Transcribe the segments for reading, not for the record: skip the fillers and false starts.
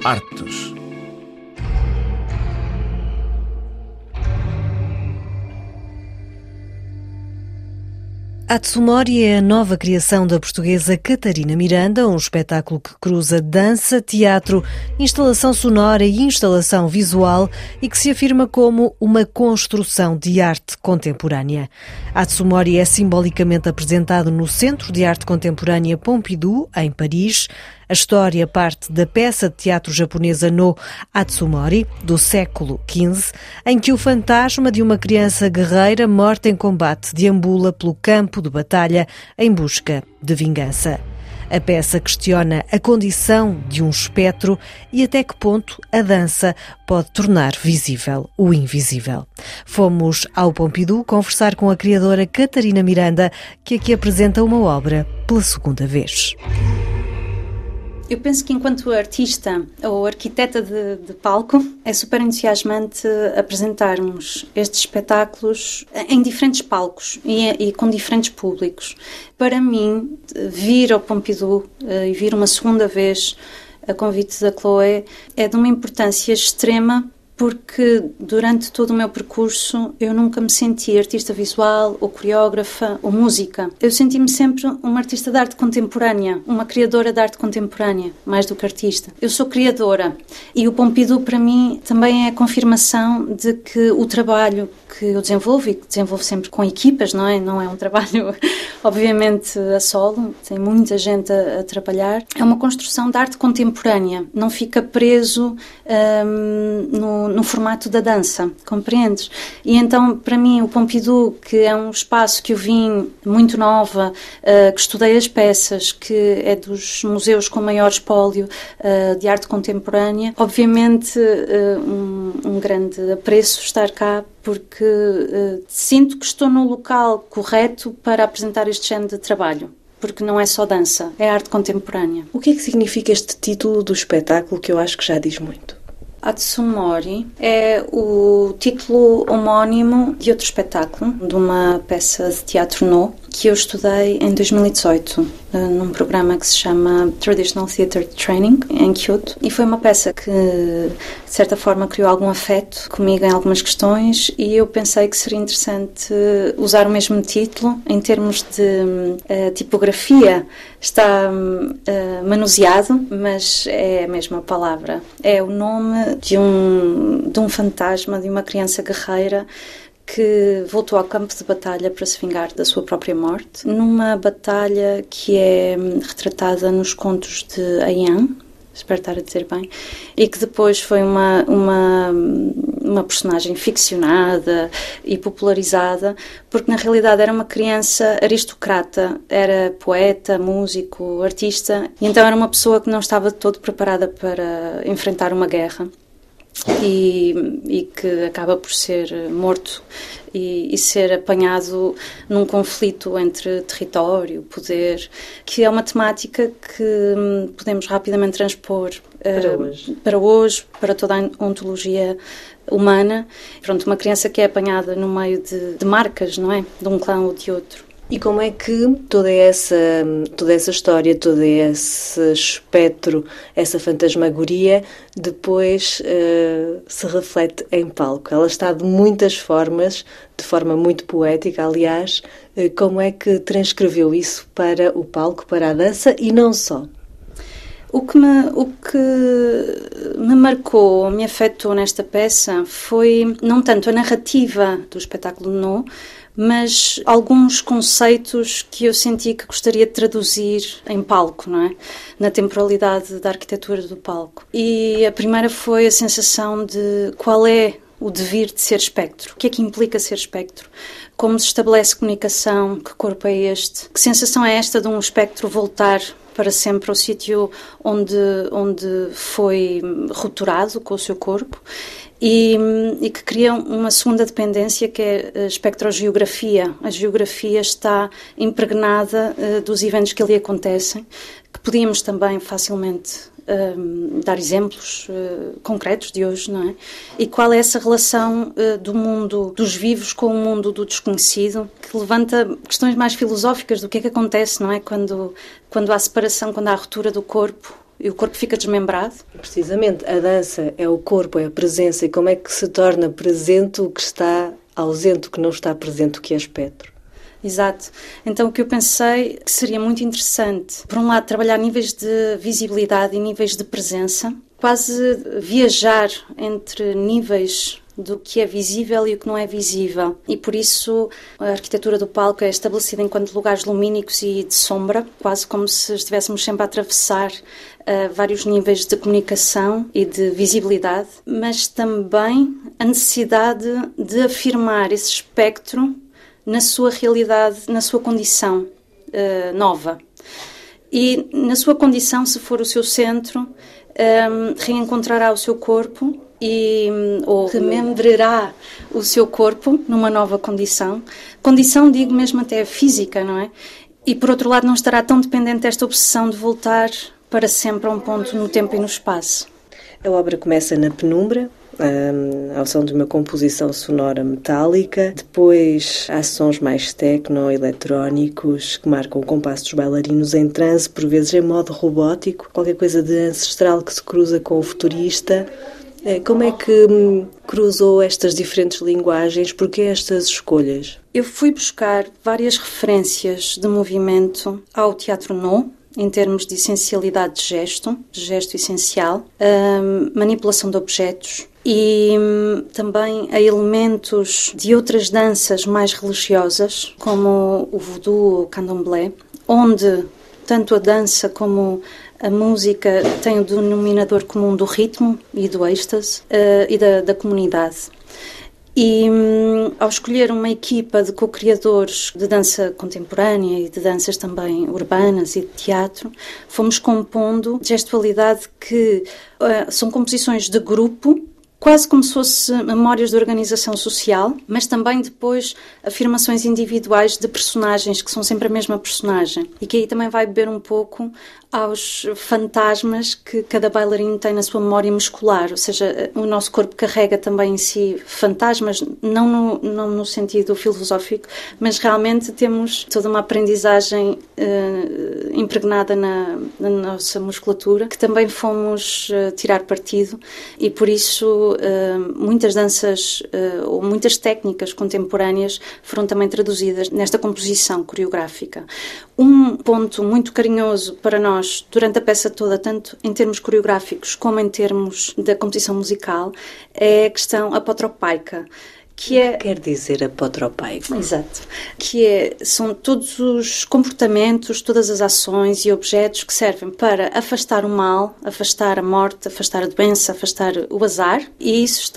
Artes. Atsumori é a nova criação da portuguesa Catarina Miranda, um espetáculo que cruza dança, teatro, instalação sonora e instalação visual e que se afirma como uma construção de arte contemporânea. Atsumori é simbolicamente apresentado no Centro de Arte Contemporânea Pompidou, em Paris. A história parte da peça de teatro japonesa no Atsumori, do século XV, em que o fantasma de uma criança guerreira morta em combate deambula pelo campo de batalha em busca de vingança. A peça questiona a condição de um espectro e até que ponto a dança pode tornar visível o invisível. Fomos ao Pompidou conversar com a criadora Catarina Miranda, que aqui apresenta uma obra pela segunda vez. Eu penso que enquanto artista ou arquiteta de palco é super entusiasmante apresentarmos estes espetáculos em diferentes palcos e com diferentes públicos. Para mim, vir ao Pompidou e vir uma segunda vez a convite da Chloé é de uma importância extrema, porque durante todo o meu percurso eu nunca me senti artista visual ou coreógrafa ou música. Eu senti-me sempre uma artista de arte contemporânea, uma criadora de arte contemporânea, mais do que artista. Eu sou criadora e o Pompidou para mim também é a confirmação de que o trabalho que eu desenvolvo e que desenvolvo sempre com equipas, não é? Não é um trabalho obviamente a solo, tem muita gente a trabalhar. É uma construção de arte contemporânea, não fica preso no formato da dança, compreendes? E então, para mim, o Pompidou, que é um espaço que eu vim muito nova, que estudei as peças, que é dos museus com maior espólio de arte contemporânea, obviamente um grande apreço estar cá, porque sinto que estou no local correto para apresentar este género de trabalho. Porque não é só dança, é arte contemporânea. O que é que significa este título do espetáculo, que eu acho que já diz muito? Atsumori é o título homónimo de outro espetáculo, de uma peça de teatro no, que eu estudei em 2018, num programa que se chama Traditional Theatre Training, em Kyoto. E foi uma peça que, de certa forma, criou algum afeto comigo em algumas questões e eu pensei que seria interessante usar o mesmo título. Em termos de tipografia, está manuseado, mas é a mesma palavra. É o nome de um fantasma, de uma criança guerreira que voltou ao campo de batalha para se vingar da sua própria morte, numa batalha que é retratada nos contos de Ayan, espero estar a dizer bem, e que depois foi uma personagem ficcionada e popularizada, porque na realidade era uma criança aristocrata, era poeta, músico, artista, e então era uma pessoa que não estava de todo preparada para enfrentar uma guerra. E que acaba por ser morto e ser apanhado num conflito entre território, poder, que é uma temática que podemos rapidamente transpor para hoje, para toda a ontologia humana. Pronto, uma criança que é apanhada no meio de marcas, não é? De um clã ou de outro. E como é que toda essa história, todo esse espectro, essa fantasmagoria, depois se reflete em palco? Ela está de muitas formas, de forma muito poética, aliás. Como é que transcreveu isso para o palco, para a dança e não só? O que me marcou, me afetou nesta peça foi não tanto a narrativa do espetáculo No, mas alguns conceitos que eu senti que gostaria de traduzir em palco, não é? Na temporalidade da arquitetura do palco. E a primeira foi a sensação de qual é o devir de ser espectro. O que é que implica ser espectro? Como se estabelece comunicação? Que corpo é este? Que sensação é esta de um espectro voltar para sempre ao sítio onde foi rupturado com o seu corpo? E que cria uma segunda dependência, que é a espectrogeografia. A geografia está impregnada dos eventos que ali acontecem, que podíamos também facilmente dar exemplos concretos de hoje, não é? E qual é essa relação do mundo dos vivos com o mundo do desconhecido, que levanta questões mais filosóficas do que é que acontece, não é? Quando há separação, quando há a ruptura do corpo, e o corpo fica desmembrado. Precisamente, a dança é o corpo, é a presença, e como é que se torna presente o que está ausente, o que não está presente, o que é espectro. Exato. Então o que eu pensei que seria muito interessante, por um lado, trabalhar níveis de visibilidade e níveis de presença, quase viajar entre níveis do que é visível e o que não é visível. E por isso a arquitetura do palco é estabelecida enquanto lugares lumínicos e de sombra, quase como se estivéssemos sempre a atravessar vários níveis de comunicação e de visibilidade, mas também a necessidade de afirmar esse espectro na sua realidade, na sua condição nova. E na sua condição, se for o seu centro, reencontrará o seu corpo ou remembrará o seu corpo numa nova condição. Condição, digo mesmo até física, não é? E por outro lado não estará tão dependente desta obsessão de voltar para sempre a um ponto no tempo e no espaço. A obra começa na penumbra, ao som de uma composição sonora metálica. Depois há sons mais tecno-eletrónicos que marcam o compasso dos bailarinos em transe, por vezes em modo robótico, qualquer coisa de ancestral que se cruza com o futurista. Como é que cruzou estas diferentes linguagens? Porquê estas escolhas? Eu fui buscar várias referências de movimento ao Teatro No, em termos de essencialidade de gesto essencial, manipulação de objetos e também a elementos de outras danças mais religiosas, como o voodoo ou o candomblé, onde tanto a dança como a música têm o denominador comum do ritmo e do êxtase e da comunidade. E ao escolher uma equipa de co-criadores de dança contemporânea e de danças também urbanas e de teatro, fomos compondo gestualidade que são composições de grupo, quase como se fosse memórias de organização social, mas também depois afirmações individuais de personagens, que são sempre a mesma personagem. E que aí também vai beber um pouco aos fantasmas que cada bailarino tem na sua memória muscular, ou seja, o nosso corpo carrega também em si fantasmas, não no sentido filosófico, mas realmente temos toda uma aprendizagem impregnada na nossa musculatura, que também fomos tirar partido, e por isso muitas danças ou muitas técnicas contemporâneas foram também traduzidas nesta composição coreográfica. Um ponto muito carinhoso para nós durante a peça toda, tanto em termos coreográficos como em termos da composição musical, é a questão apotropaica. O que quer dizer apotropaico? Exato. São todos os comportamentos, todas as ações e objetos que servem para afastar o mal, afastar a morte, afastar a doença, afastar o azar. E isso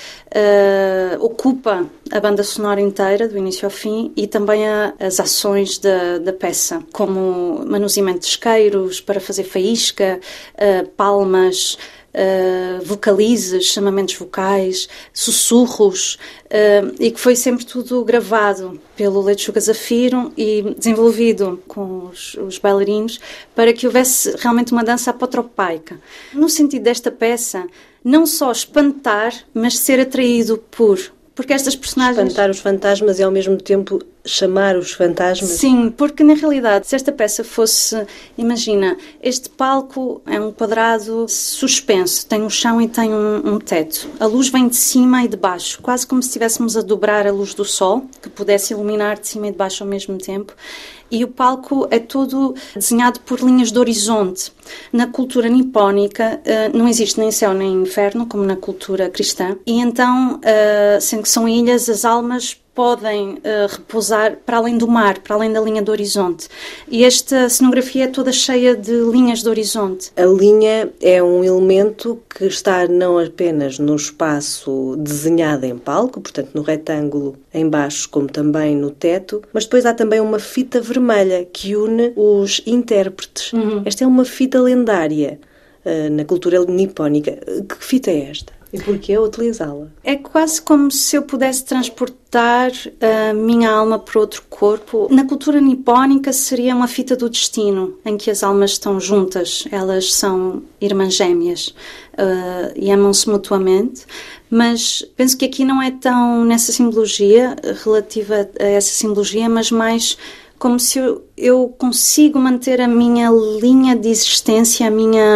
ocupa a banda sonora inteira, do início ao fim, e também as ações da peça, como manuseamento de isqueiros para fazer faísca, palmas, vocalizes, chamamentos vocais, sussurros, e que foi sempre tudo gravado pelo Lechuga Zafiro e desenvolvido com os bailarinos para que houvesse realmente uma dança apotropaica. No sentido desta peça, não só espantar, mas ser atraído porque estas personagens... Espantar os fantasmas e ao mesmo tempo chamar os fantasmas? Sim, porque na realidade, se esta peça fosse... Imagina, este palco é um quadrado suspenso, tem um chão e tem um teto. A luz vem de cima e de baixo, quase como se estivéssemos a dobrar a luz do sol, que pudesse iluminar de cima e de baixo ao mesmo tempo. E o palco é todo desenhado por linhas de horizonte. Na cultura nipónica não existe nem céu nem inferno, como na cultura cristã. E então, sendo que são ilhas, as almas podem repousar para além do mar, para além da linha do horizonte. E esta cenografia é toda cheia de linhas de horizonte. A linha é um elemento que está não apenas no espaço desenhado em palco, portanto no retângulo em baixo, como também no teto, mas depois há também uma fita vermelha que une os intérpretes. Esta é uma fita lendária na cultura nipónica. Que fita é esta? E porquê utilizá-la? É quase como se eu pudesse transportar a minha alma para outro corpo. Na cultura nipónica seria uma fita do destino, em que as almas estão juntas, elas são irmãs gêmeas e amam-se mutuamente. Mas penso que aqui não é tão nessa simbologia, relativa a essa simbologia, mas mais como se eu consigo manter a minha linha de existência, a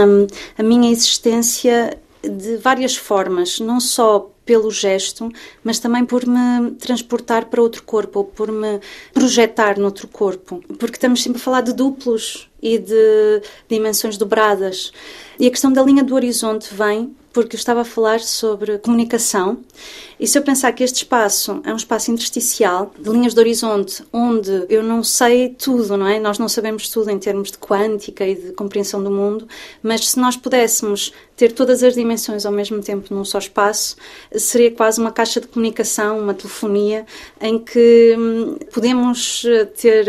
minha existência de várias formas, não só pelo gesto, mas também por me transportar para outro corpo, ou por me projetar noutro corpo. Porque estamos sempre a falar de duplos e de dimensões dobradas. E a questão da linha do horizonte vem porque eu estava a falar sobre comunicação, e se eu pensar que este espaço é um espaço intersticial, de linhas de horizonte, onde eu não sei tudo, não é? Nós não sabemos tudo em termos de quântica e de compreensão do mundo, mas se nós pudéssemos ter todas as dimensões ao mesmo tempo num só espaço, seria quase uma caixa de comunicação, uma telefonia, em que podemos ter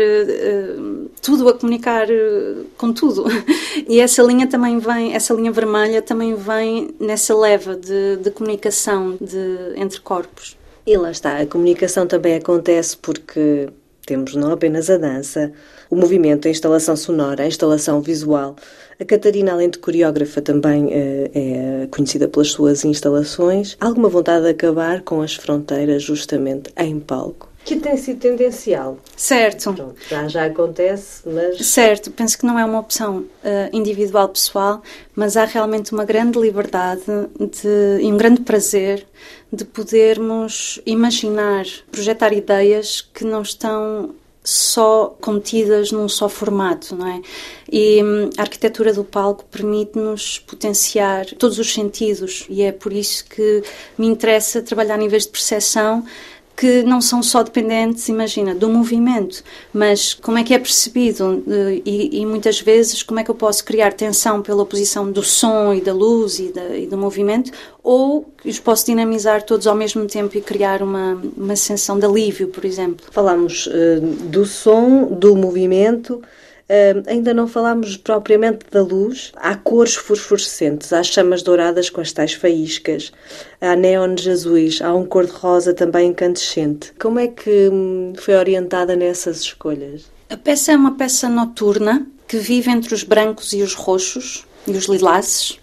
tudo a comunicar com tudo. E essa linha também vem, essa linha vermelha também vem nessa leva de comunicação entre corpos. E lá está, a comunicação também acontece porque temos não apenas a dança, o movimento, a instalação sonora, a instalação visual. A Catarina, além de coreógrafa, também é conhecida pelas suas instalações. Há alguma vontade de acabar com as fronteiras justamente em palco? Que tem sido tendencial. Certo. Pronto, já acontece, mas... Certo, penso que não é uma opção individual, pessoal, mas há realmente uma grande liberdade e um grande prazer de podermos imaginar, projetar ideias que não estão só contidas num só formato, não é? E a arquitetura do palco permite-nos potenciar todos os sentidos, e é por isso que me interessa trabalhar a níveis de percepção que não são só dependentes, imagina, do movimento, mas como é que é percebido e muitas vezes como é que eu posso criar tensão pela oposição do som e da luz e do movimento, ou os posso dinamizar todos ao mesmo tempo e criar uma sensação de alívio, por exemplo. Falámos do som, do movimento. Ainda não falámos propriamente da luz. Há cores fosforescentes, há chamas douradas com as tais faíscas, há neons azuis, há um cor-de-rosa também incandescente. Como é que foi orientada nessas escolhas? A peça é uma peça noturna que vive entre os brancos e os roxos e os lilaces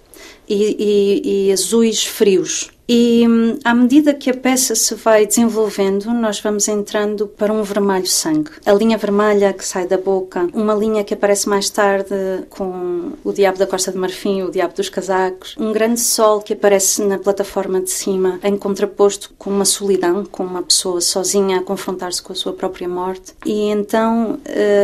e azuis frios. E à medida que a peça se vai desenvolvendo, nós vamos entrando para um vermelho sangue. A linha vermelha que sai da boca, uma linha que aparece mais tarde com o Diabo da Costa de Marfim, o Diabo dos Casacos, um grande sol que aparece na plataforma de cima, em contraposto com uma solidão, com uma pessoa sozinha a confrontar-se com a sua própria morte. E então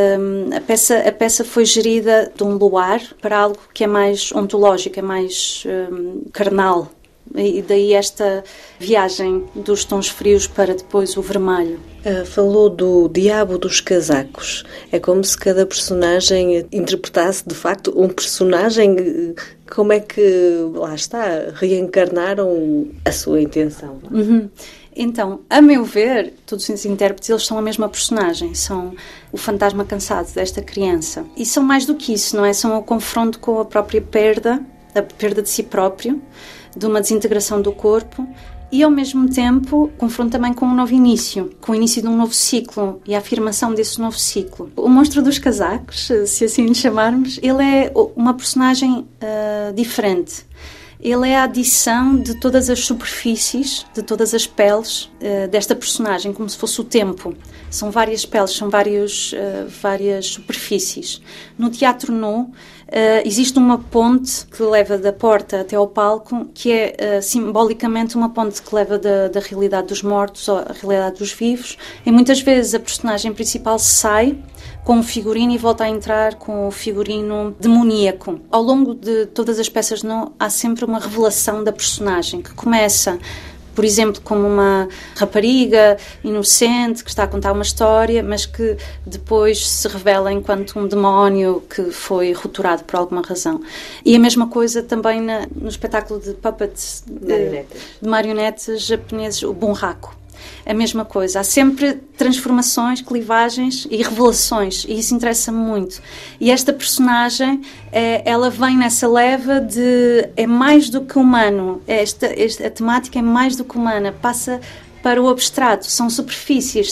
a peça foi gerida de um luar para algo que é mais ontológico, é mais carnal. E daí esta viagem dos tons frios para depois o vermelho. Falou do Diabo dos Casacos. É como se cada personagem interpretasse, de facto, um personagem. Como é que, lá está, reencarnaram a sua intenção? Uhum. Então, a meu ver, todos os intérpretes, eles são a mesma personagem, são o fantasma cansado desta criança. E são mais do que isso, não é? São o confronto com a própria perda, a perda de si próprio, de uma desintegração do corpo, e ao mesmo tempo confronto também com um novo início, com o início de um novo ciclo e a afirmação desse novo ciclo. O Monstro dos Casacos, se assim lhe chamarmos, ele é uma personagem diferente. Ele é a adição de todas as superfícies, de todas as peles desta personagem, como se fosse o tempo. São várias peles, são várias superfícies. No Teatro Nu, existe uma ponte que leva da porta até ao palco, que é simbolicamente uma ponte que leva da realidade dos mortos à realidade dos vivos. E muitas vezes a personagem principal sai com o figurino e volta a entrar com o figurino demoníaco. Ao longo de todas as peças não há sempre uma revelação da personagem, que começa, por exemplo, como uma rapariga inocente que está a contar uma história, mas que depois se revela enquanto um demónio que foi roturado por alguma razão. E a mesma coisa também no espetáculo de puppets, de marionetes japoneses, o Bunraku. A mesma coisa. Há sempre transformações, clivagens e revelações, e isso interessa-me muito. E esta personagem, ela vem nessa leva de... é mais do que humano. A temática é mais do que humana. Passa para o abstrato. São superfícies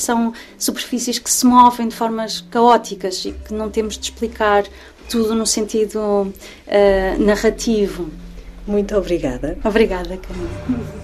que se movem de formas caóticas e que não temos de explicar tudo no sentido narrativo. Muito obrigada. Obrigada, Camila.